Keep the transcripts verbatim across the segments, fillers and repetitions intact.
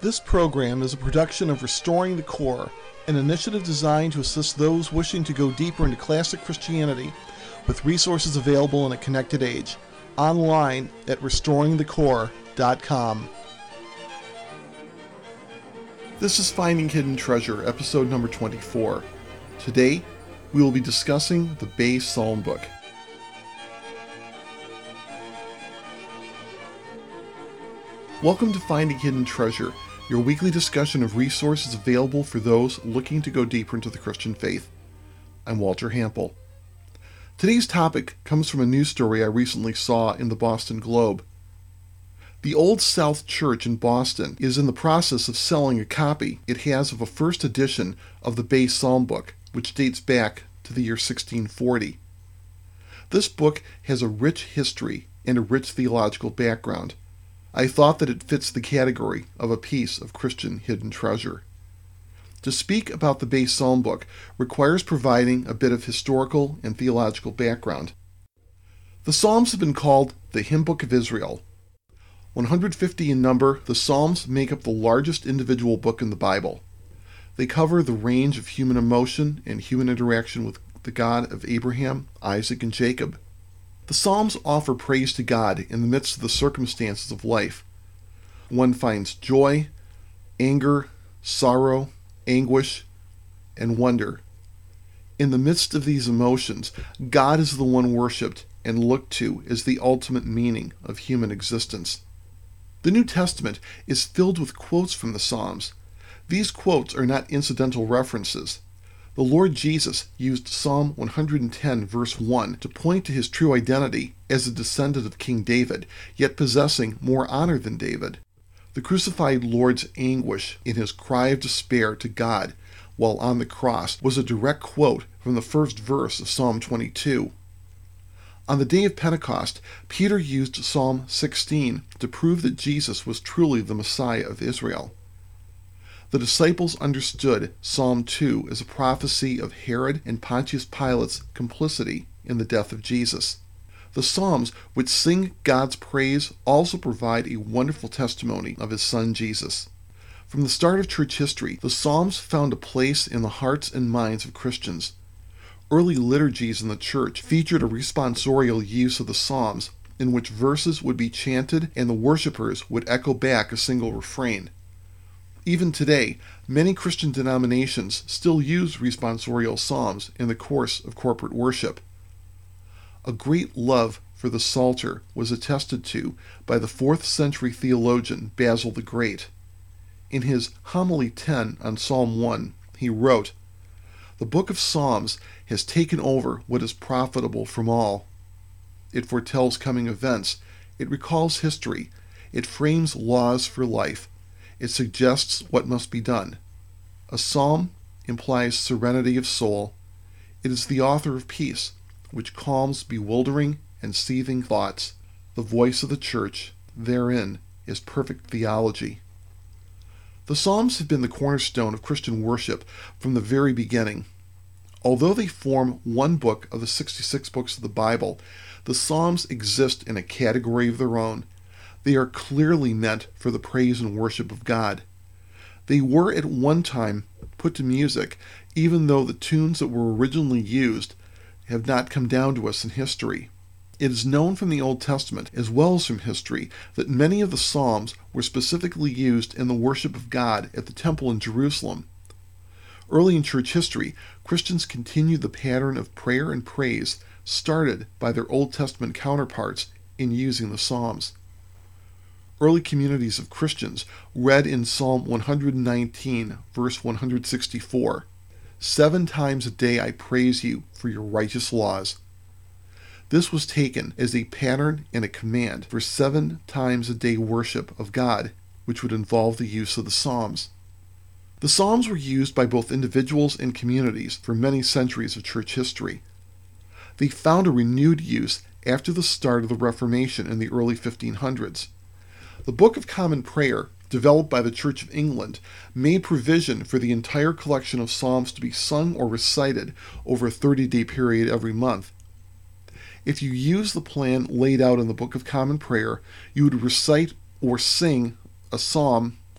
This program is a production of Restoring the Core, an initiative designed to assist those wishing to go deeper into classic Christianity with resources available in a connected age. Online at restoring the core dot com. This is Finding Hidden Treasure, episode number twenty-four. Today, we will be discussing the Bay Psalm Book. Welcome to Finding Hidden Treasure, your weekly discussion of resources available for those looking to go deeper into the Christian faith. I'm Walter Hampel. Today's topic comes from a news story I recently saw in the Boston Globe. The Old South Church in Boston is in the process of selling a copy it has of a first edition of the Bay Psalm Book, which dates back to the year sixteen forty. This book has a rich history and a rich theological background. I thought that it fits the category of a piece of Christian hidden treasure. To speak about the Bay Psalm Book requires providing a bit of historical and theological background. The Psalms have been called the Hymn Book of Israel. one hundred fifty in number, the Psalms make up the largest individual book in the Bible. They cover the range of human emotion and human interaction with the God of Abraham, Isaac, and Jacob. The Psalms offer praise to God in the midst of the circumstances of life. One finds joy, anger, sorrow, anguish, and wonder. In the midst of these emotions, God is the one worshipped and looked to as the ultimate meaning of human existence. The New Testament is filled with quotes from the Psalms. These quotes are not incidental references. The Lord Jesus used Psalm one hundred ten verse one to point to his true identity as a descendant of King David, yet possessing more honor than David. The crucified Lord's anguish in his cry of despair to God while on the cross was a direct quote from the first verse of Psalm twenty-two. On the day of Pentecost, Peter used Psalm sixteen to prove that Jesus was truly the Messiah of Israel. The disciples understood Psalm two as a prophecy of Herod and Pontius Pilate's complicity in the death of Jesus. The Psalms, which sing God's praise, also provide a wonderful testimony of his Son Jesus. From the start of church history, the Psalms found a place in the hearts and minds of Christians. Early liturgies in the church featured a responsorial use of the Psalms, in which verses would be chanted and the worshipers would echo back a single refrain. Even today, many Christian denominations still use responsorial psalms in the course of corporate worship. A great love for the Psalter was attested to by the fourth century theologian Basil the Great. In his Homily ten on Psalm one, he wrote, "The book of Psalms has taken over what is profitable from all. It foretells coming events, it recalls history, it frames laws for life, it suggests what must be done. A psalm implies serenity of soul. It is the author of peace, which calms bewildering and seething thoughts. The voice of the church therein is perfect theology." The Psalms have been the cornerstone of Christian worship from the very beginning. Although they form one book of the sixty-six books of the Bible, the Psalms exist in a category of their own. They are clearly meant for the praise and worship of God. They were at one time put to music, even though the tunes that were originally used have not come down to us in history. It is known from the Old Testament, as well as from history, that many of the Psalms were specifically used in the worship of God at the temple in Jerusalem. Early in church history, Christians continued the pattern of prayer and praise started by their Old Testament counterparts in using the Psalms. Early communities of Christians read in Psalm one hundred nineteen, verse one hundred sixty-four, "Seven times a day I praise you for your righteous laws." This was taken as a pattern and a command for seven times a day worship of God, which would involve the use of the Psalms. The Psalms were used by both individuals and communities for many centuries of church history. They found a renewed use after the start of the Reformation in the early fifteen hundreds. The Book of Common Prayer, developed by the Church of England, made provision for the entire collection of psalms to be sung or recited over a thirty-day period every month. If you use the plan laid out in the Book of Common Prayer, you would recite or sing a psalm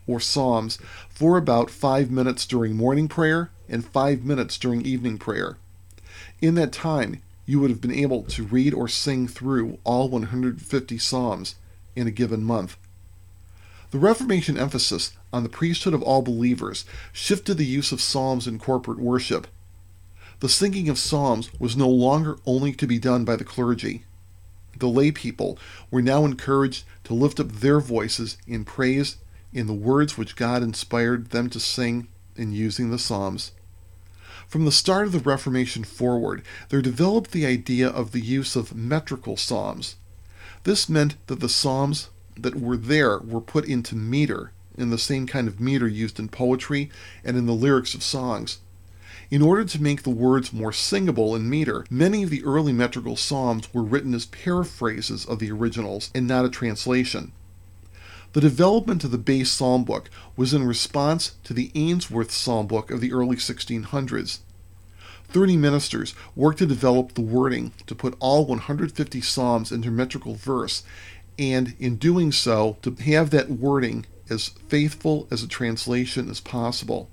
or psalms, for about five minutes during morning prayer and five minutes during evening prayer. In that time, you would have been able to read or sing through all one hundred fifty psalms in a given month. The Reformation emphasis on the priesthood of all believers shifted the use of psalms in corporate worship. The singing of psalms was no longer only to be done by the clergy. The lay people were now encouraged to lift up their voices in praise in the words which God inspired them to sing in using the psalms. From the start of the Reformation forward, there developed the idea of the use of metrical psalms. This meant that the psalms that were there were put into meter, in the same kind of meter used in poetry and in the lyrics of songs. In order to make the words more singable in meter, many of the early metrical psalms were written as paraphrases of the originals and not a translation. The development of the base psalm book was in response to the Ainsworth psalm book of the early sixteen hundreds. Thirty ministers worked to develop the wording to put all one hundred fifty psalms into metrical verse, and in doing so, to have that wording as faithful as a translation as possible.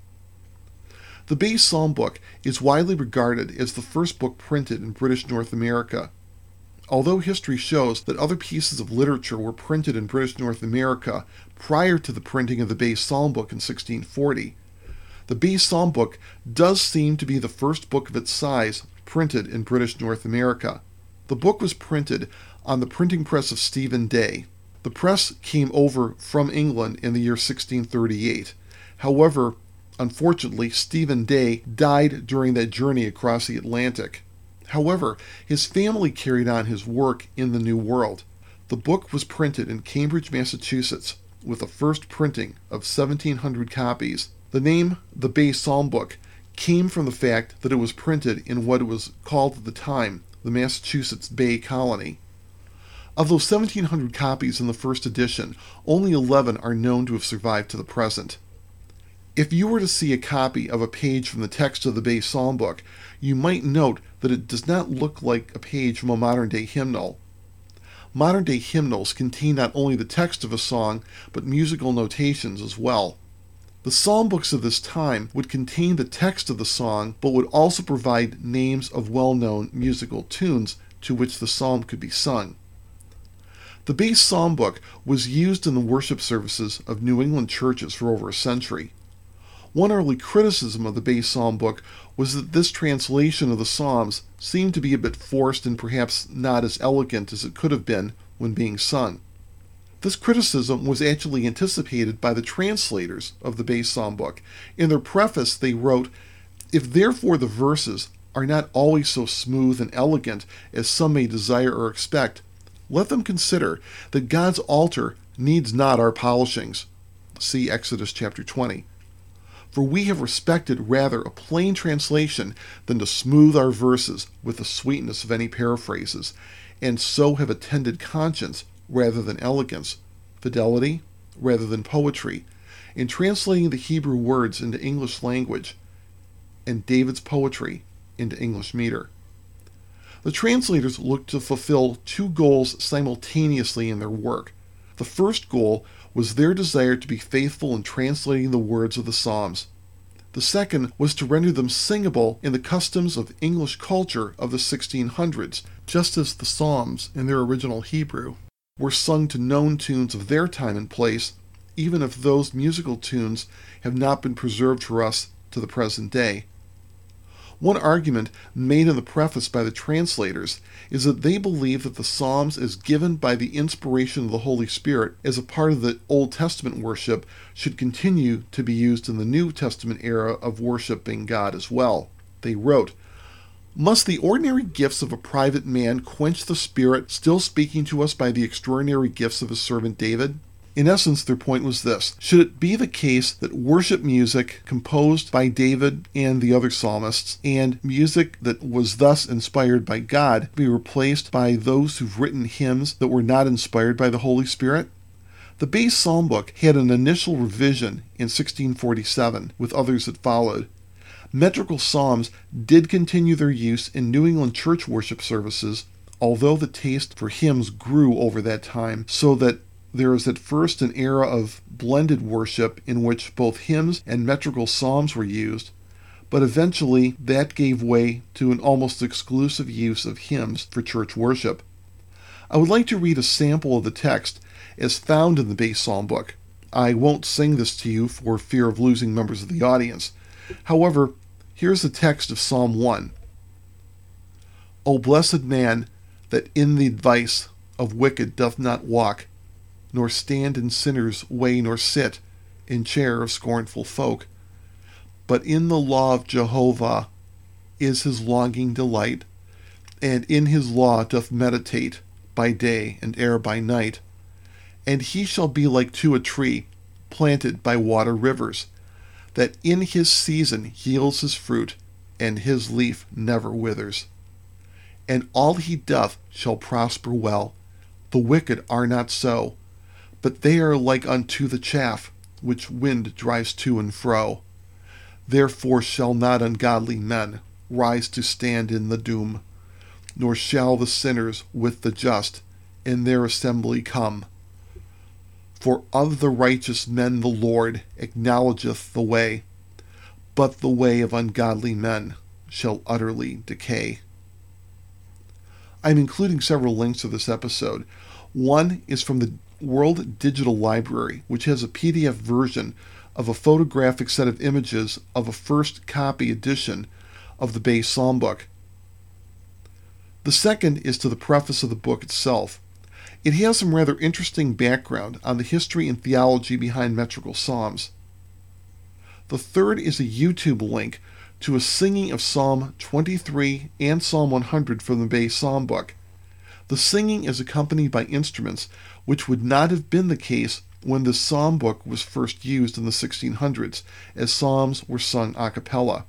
The base psalm book is widely regarded as the first book printed in British North America. Although history shows that other pieces of literature were printed in British North America prior to the printing of the base psalm book in sixteen forty, the base psalm book does seem to be the first book of its size printed in British North America. The book was printed on the printing press of Stephen Day. The press came over from England in the year sixteen thirty-eight. However, unfortunately, Stephen Day died during that journey across the Atlantic. However, his family carried on his work in the New World. The book was printed in Cambridge, Massachusetts, with a first printing of seventeen hundred copies. The name, the Base Psalm Book, came from the fact that it was printed in what was called at the time the Massachusetts Bay Colony. Of those seventeen hundred copies in the first edition, only eleven are known to have survived to the present. If you were to see a copy of a page from the text of the Base Psalm Book, you might note that it does not look like a page from a modern-day hymnal. Modern-day hymnals contain not only the text of a song, but musical notations as well. The psalm books of this time would contain the text of the song, but would also provide names of well-known musical tunes to which the psalm could be sung. The Base Psalm Book was used in the worship services of New England churches for over a century. One early criticism of the Base Psalm Book was that this translation of the Psalms seemed to be a bit forced and perhaps not as elegant as it could have been when being sung. This criticism was actually anticipated by the translators of the Base Psalm Book. In their preface, they wrote, "If therefore the verses are not always so smooth and elegant as some may desire or expect, let them consider that God's altar needs not our polishings." See Exodus chapter twenty. "For we have respected rather a plain translation than to smooth our verses with the sweetness of any paraphrases, and so have attended conscience rather than elegance, fidelity rather than poetry, in translating the Hebrew words into English language, and David's poetry into English meter." The translators looked to fulfill two goals simultaneously in their work. The first goal was their desire to be faithful in translating the words of the Psalms. The second was to render them singable in the customs of English culture of the sixteen hundreds, just as the Psalms in their original Hebrew were sung to known tunes of their time and place, even if those musical tunes have not been preserved for us to the present day. One argument made in the preface by the translators is that they believe that the Psalms, as given by the inspiration of the Holy Spirit as a part of the Old Testament worship, should continue to be used in the New Testament era of worshiping God as well. They wrote, "Must the ordinary gifts of a private man quench the Spirit still speaking to us by the extraordinary gifts of his servant David?" In essence, their point was this: should it be the case that worship music composed by David and the other psalmists, and music that was thus inspired by God, be replaced by those who've written hymns that were not inspired by the Holy Spirit? The Base Psalm Book had an initial revision in sixteen forty-seven, with others that followed. Metrical psalms did continue their use in New England church worship services, although the taste for hymns grew over that time, so that there is at first an era of blended worship in which both hymns and metrical psalms were used, but eventually that gave way to an almost exclusive use of hymns for church worship. I would like to read a sample of the text as found in the base psalm book. I won't sing this to you for fear of losing members of the audience. However, here's the text of Psalm one. O blessed man that in the advice of wicked doth not walk, nor stand in sinners' way, nor sit in chair of scornful folk. But in the law of Jehovah is his longing delight, and in his law doth meditate by day and ere by night. And he shall be like to a tree planted by water rivers, that in his season yields his fruit, and his leaf never withers. And all he doth shall prosper well. The wicked are not so, but they are like unto the chaff, which wind drives to and fro. Therefore shall not ungodly men rise to stand in the doom, nor shall the sinners with the just in their assembly come. For of the righteous men the Lord acknowledgeth the way, but the way of ungodly men shall utterly decay. I'm including several links to this episode. One is from the World Digital Library, which has a P D F version of a photographic set of images of a first copy edition of the base psalm book. The second is to the preface of the book itself. It has some rather interesting background on the history and theology behind metrical psalms. The third is a YouTube link to a singing of Psalm twenty-three and Psalm one hundred from the base psalm book. The singing is accompanied by instruments, which would not have been the case when the psalm book was first used in the sixteen hundreds, as psalms were sung a cappella.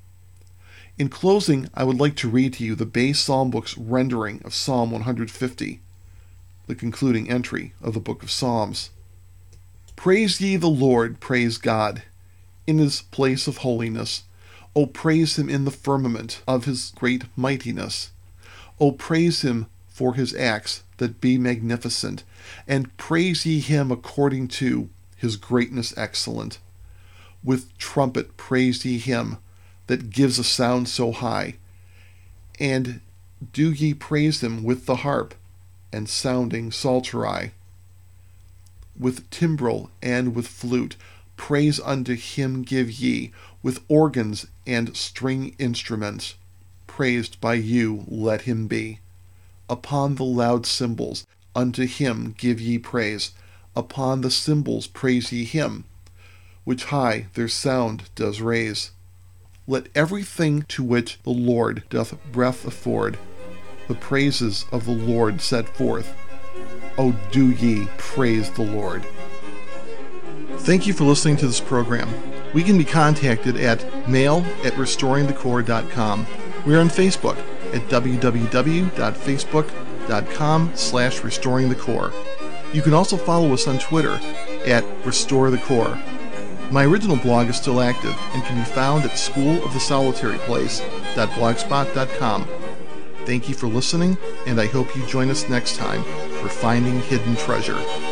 In closing, I would like to read to you the base psalm book's rendering of Psalm one hundred fifty, the concluding entry of the book of Psalms. Praise ye the Lord, praise God, in his place of holiness. O praise him in the firmament of his great mightiness. O praise him for his acts that be magnificent, and praise ye him according to his greatness excellent. With trumpet praise ye him that gives a sound so high, and do ye praise him with the harp and sounding psaltery. With timbrel and with flute praise unto him give ye, with organs and string instruments praised by you let him be. Upon the loud cymbals unto him give ye praise, upon the cymbals praise ye him, which high their sound does raise. Let everything to which the Lord doth breath afford the praises of the Lord set forth. O do ye praise the Lord. Thank you for listening to this program. We can be contacted at mail at restoring the core dot com. We are on Facebook at w w w dot facebook dot com slash restoring the core. You can also follow us on Twitter at restore the core. My original blog is still active and can be found at school of the solitary place dot blogspot dot com. Thank you for listening, and I hope you join us next time for Finding Hidden Treasure.